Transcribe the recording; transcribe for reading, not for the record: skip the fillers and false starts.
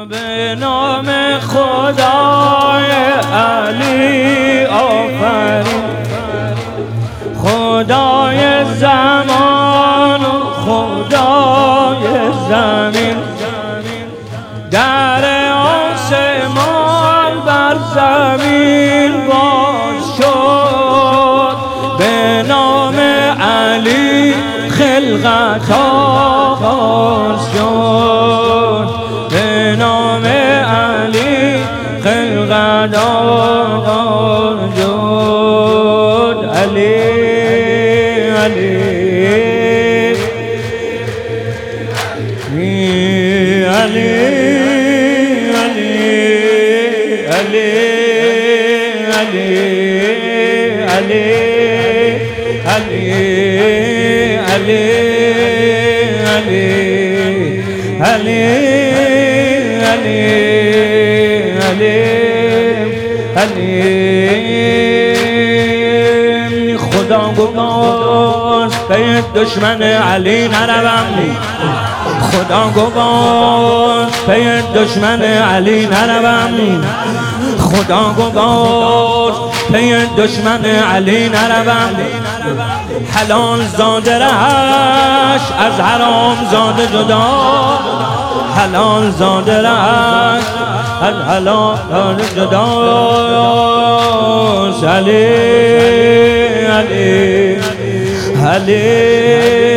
به نام خدای علی آفرین، خدای زمان و خدای زمین، در آسمان بر زمین باز شد. به نام علی خلقت آغاز شد، به نام علی خلقت آغاز شد. علی علی علی علی علی علی علی علی علی علی علی علی علی. خدا گوار به دشمن علی نروم، خدا گوار به دشمن علی نروم، خدا گوار به دشمن علی نروم. حلال زاده رهش از حرام زاده جدا، حلال زاده رهش از حلال زاده جدا. علی علی علی